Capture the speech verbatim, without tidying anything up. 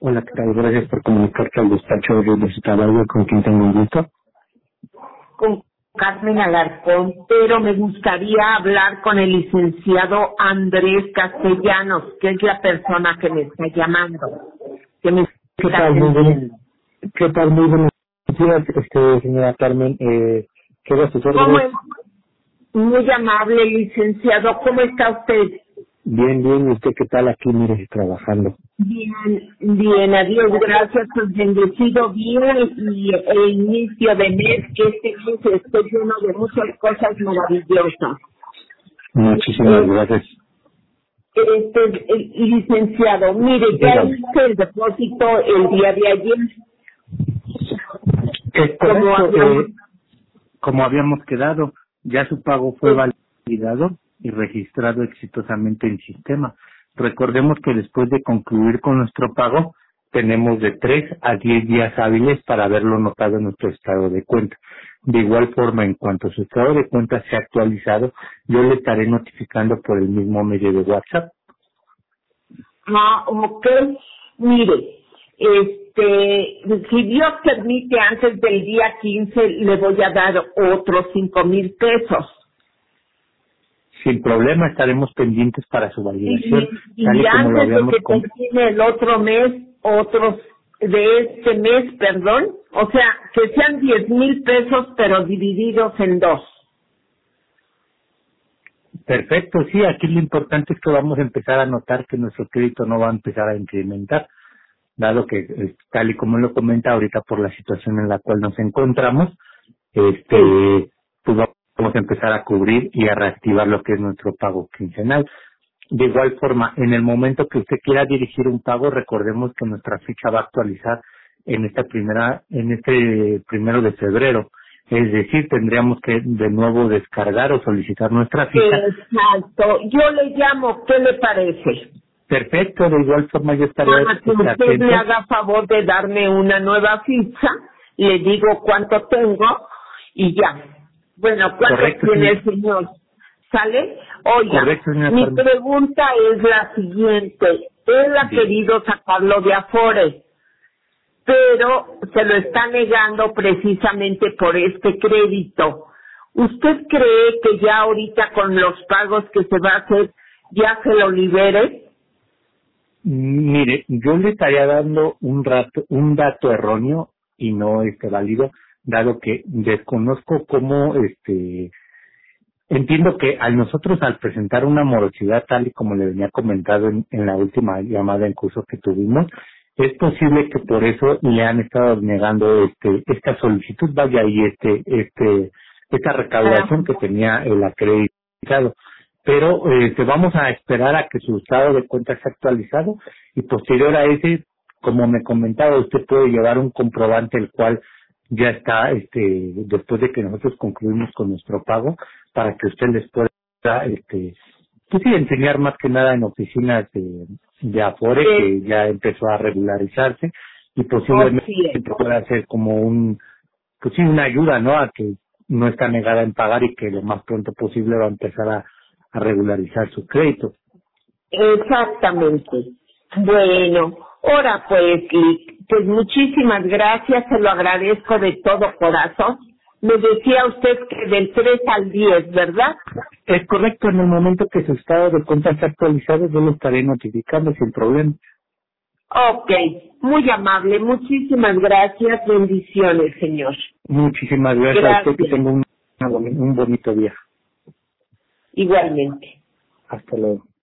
Hola, ¿qué tal? Gracias por comunicarte al despacho de Luis Caballo, con quien tengo un gusto. Con Carmen Alarcón, pero me gustaría hablar con el licenciado Andrés Castellanos, que es la persona que me está llamando, que me ¿Qué está tal? Muy buenos, atendiendo. ¿qué tal? Muy buenos días, este, señora Carmen. Eh, ¿Qué sus ¿Cómo órdenes? es? Muy amable, licenciado. ¿Cómo está usted? Bien, bien. ¿Y usted qué tal? Aquí, mire, trabajando. Bien, bien, adiós, gracias, pues bendecido bien y el inicio de mes, que este mes estoy lleno de muchas cosas maravillosas. Muchísimas Eh, gracias. Este, el licenciado, mire, ya Dígame. hice el depósito el día de ayer, Es como correcto. habíamos. Eh, como habíamos quedado, ya su pago fue eh, validado y registrado exitosamente en sistema. Recordemos que después de concluir con nuestro pago, tenemos de tres a diez días hábiles para haberlo notado en nuestro estado de cuenta. De igual forma, en cuanto su estado de cuenta sea actualizado, yo le estaré notificando por el mismo medio de WhatsApp. ah, ok, mire, este, si Dios permite, antes del día quince le voy a dar otros cinco mil pesos. Sin problema, estaremos pendientes para su Y, validación, tal y y como lo antes de habíamos que com- termine el otro mes, otros de este mes, perdón, o sea, que sean diez mil pesos, pero divididos en dos. Perfecto, sí, aquí lo importante es que vamos a empezar a notar que nuestro crédito no va a empezar a incrementar, dado que, eh, tal y como lo comenta ahorita por la situación en la cual nos encontramos, Sí. este, pues vamos a empezar a cubrir y a reactivar lo que es nuestro pago quincenal. De igual forma, en el momento que usted quiera dirigir un pago, recordemos que nuestra ficha va a actualizar en esta primera, en este primero de febrero. Es decir, tendríamos que de nuevo descargar o solicitar nuestra ficha. Exacto. Yo le llamo, ¿qué le parece? Perfecto, de igual forma yo estaré Para que este, usted me atento. haga favor de darme una nueva ficha, le digo cuánto tengo y ya. Bueno, ¿cuánto Correcto, tiene señor. el señor? ¿Sale? Oiga, Correcto, señora mi Carmen. pregunta es la siguiente. Él ha Diga. querido sacarlo de Afore, pero se lo está negando precisamente por este crédito. ¿Usted cree que ya ahorita con los pagos que se va a hacer ya se lo libere? Mire, yo le estaría dando un rato, un dato erróneo y no este válido, dado que desconozco cómo este entiendo que al nosotros al presentar una morosidad tal y como le venía comentado en, en la última llamada en curso que tuvimos, es posible que por eso le han estado negando este esta solicitud, vaya y este este esta Ah, recaudación que tenía el acreditado. Pero este, vamos a esperar a que su estado de cuenta sea actualizado y posterior a ese, como me comentaba, usted puede llevar un comprobante el cual ya está este después de que nosotros concluimos con nuestro pago para que usted les pueda este pues sí enseñar más que nada en oficinas de, de Afore eh, que ya empezó a regularizarse y oh, posiblemente sí, pueda ser como un pues sí una ayuda no a que no está negada en pagar y que lo más pronto posible va a empezar a, a regularizar su crédito. exactamente. Bueno, ahora pues, Lick, pues muchísimas gracias, se lo agradezco de todo corazón. Me decía usted que del tres al diez, ¿verdad? Es correcto, en el momento que su estado de cuenta está actualizado yo lo estaré notificando sin problema. Ok, muy amable, muchísimas gracias, bendiciones, señor. Muchísimas gracias a usted, que Gracias, tenga un, un bonito día. igualmente. Hasta luego.